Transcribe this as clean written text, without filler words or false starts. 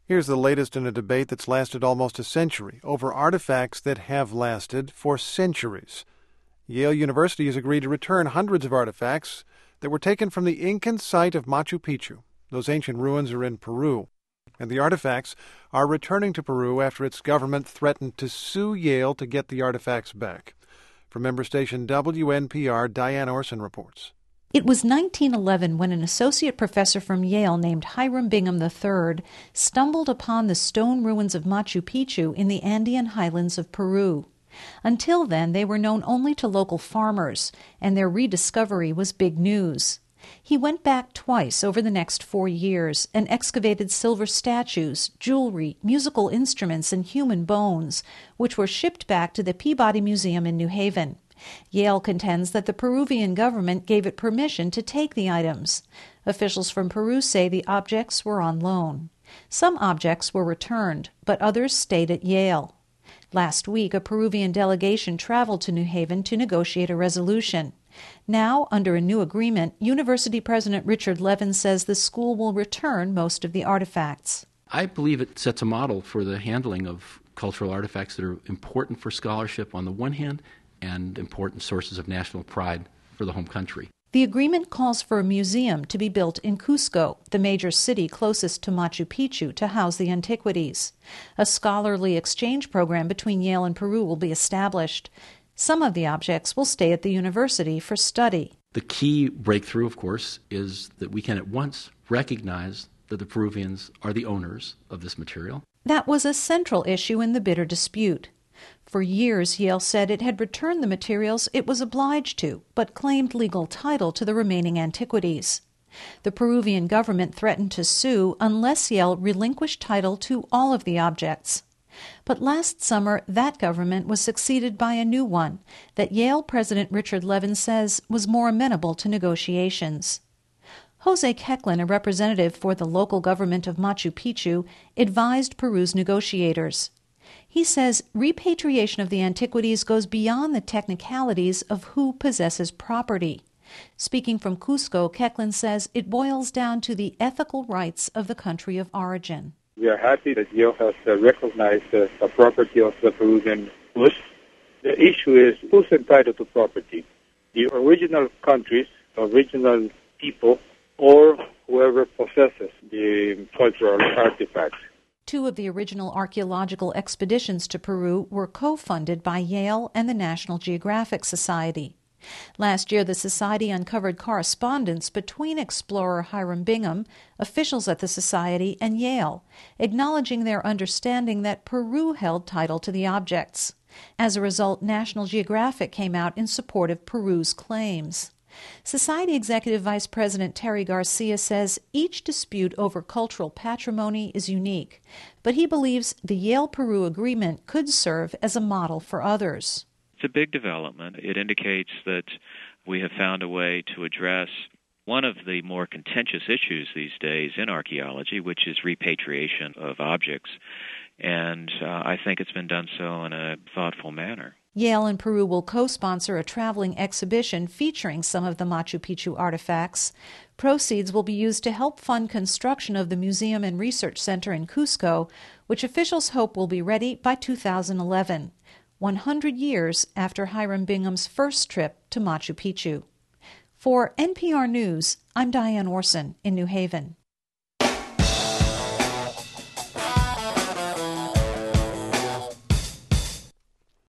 Here's the latest in a debate that's lasted almost a century over artifacts that have lasted for centuries. Yale University has agreed to return hundreds of artifacts that were taken from the Incan site of Machu Picchu. Those ancient ruins are in Peru. And the artifacts are returning to Peru after its government threatened to sue Yale to get the artifacts back. From member station WNPR, Diane Orson reports. It was 1911 when an associate professor from Yale named Hiram Bingham III stumbled upon the stone ruins of Machu Picchu in the Andean highlands of Peru. Until then, they were known only to local farmers, and their rediscovery was big news. He went back twice over the next 4 years and excavated silver statues, jewelry, musical instruments, and human bones, which were shipped back to the Peabody Museum in New Haven. Yale contends that the Peruvian government gave it permission to take the items. Officials from Peru say the objects were on loan. Some objects were returned, but others stayed at Yale. Last week, a Peruvian delegation traveled to New Haven to negotiate a resolution. Now, under a new agreement, University President Richard Levin says the school will return most of the artifacts. I believe it sets a model for the handling of cultural artifacts that are important for scholarship on the one hand and important sources of national pride for the home country. The agreement calls for a museum to be built in Cusco, the major city closest to Machu Picchu, to house the antiquities. A scholarly exchange program between Yale and Peru will be established. Some of the objects will stay at the university for study. The key breakthrough, of course, is that we can at once recognize that the Peruvians are the owners of this material. That was a central issue in the bitter dispute. For years, Yale said it had returned the materials it was obliged to, but claimed legal title to the remaining antiquities. The Peruvian government threatened to sue unless Yale relinquished title to all of the objects. But last summer, that government was succeeded by a new one that Yale President Richard Levin says was more amenable to negotiations. Jose Kecklin, a representative for the local government of Machu Picchu, advised Peru's negotiators. He says repatriation of the antiquities goes beyond the technicalities of who possesses property. Speaking from Cusco, Kecklin says it boils down to the ethical rights of the country of origin. We are happy that Yale has recognized the property of the Peruvian bush. The issue is who's entitled to property, the original countries, original people, or whoever possesses the cultural artifacts. 2 of the original archaeological expeditions to Peru were co-funded by Yale and the National Geographic Society. Last year, the Society uncovered correspondence between explorer Hiram Bingham, officials at the Society, and Yale, acknowledging their understanding that Peru held title to the objects. As a result, National Geographic came out in support of Peru's claims. Society Executive Vice President Terry Garcia says each dispute over cultural patrimony is unique, but he believes the Yale-Peru agreement could serve as a model for others. It's a big development. It indicates that we have found a way to address one of the more contentious issues these days in archaeology, which is repatriation of objects. And I think it's been done so in a thoughtful manner. Yale and Peru will co-sponsor a traveling exhibition featuring some of the Machu Picchu artifacts. Proceeds will be used to help fund construction of the Museum and Research Center in Cusco, which officials hope will be ready by 2011, 100 years after Hiram Bingham's first trip to Machu Picchu. For NPR News, I'm Diane Orson in New Haven.